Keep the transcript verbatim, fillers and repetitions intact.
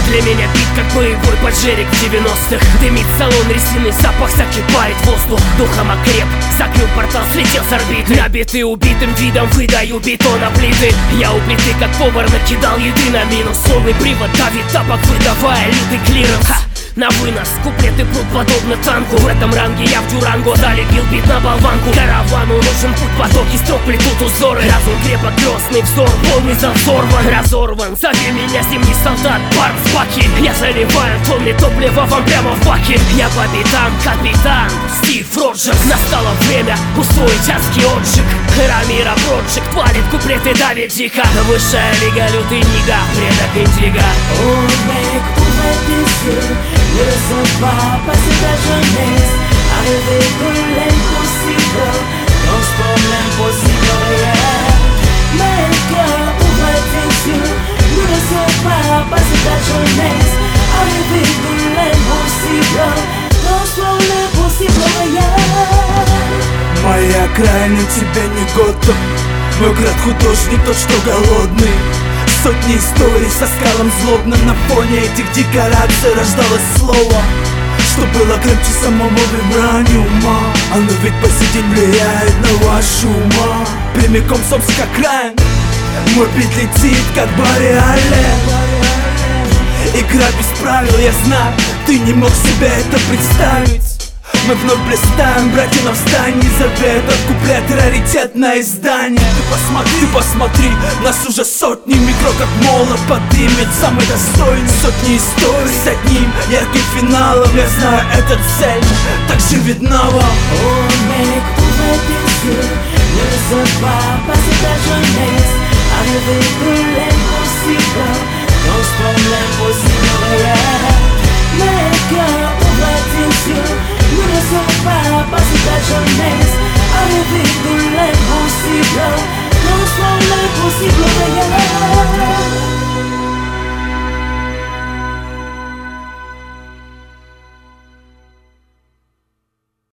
Для меня бит как боевой поджерик в девяностых. Дымит салон, резиный запах закипает воздух. Духом окреп, закрыл портал, слетел с орбиты. Набитый убитым видом, выдаю бетона плиты. Я у плиты как повар накидал еды на минус. Полный привод давит тапок, выдавая лютый клиренс. Ха! На вынос, куплеты прут подобно танку. В этом ранге я в дюранго, залепил бит на болванку. Каравану нужен путь, потоки строк плетут узоры. Разум крепок, грозный взор, полный зал взорван. Разорван, зови меня зимний солдат, парк в баке. Я заливаю тонны топлива вам прямо в баке. Я капитан, капитан, Стив Роджерс. Настало время устроить адский отжиг. Рамира Проджик творит куплеты, давит дико. Высшая лига, лютый нига, предок индиго. Oh mec, on va dessus. Ne le sens pas, passer ta jeunesse à rêver de l'impossible, transforme l'impossible en réel. Mec, on va dessus. Ne le sens pas, passer ta jeunesse à rêver de l'impossible, transforme l'impossible en réel. Моя окраина тебе не готов. Мой град художник, тот, что голодный. Сотни историй со скалом злобным. На фоне этих декораций рождалось слово, что было крепче самого вибраниума. Оно ведь по сей день влияет на вашу ума. Прямиком с Омска окраин мой бит летит, как Барри Аллен. Игра без правил, я знаю, ты не мог себе это представить. Мы вновь блистаем, братья, на встанье. Забей этот куплет, раритетное издание. Ты посмотри, ты посмотри, нас уже сотни. Микро как молот подымет, самый достойный. Сотни историй с одним ярким финалом. Я знаю, это цель, так же видна вам. Oh mec, ouvre tes yeux. Ne laisse pas passer ta jeunesse à rêver de l'impossible, transforme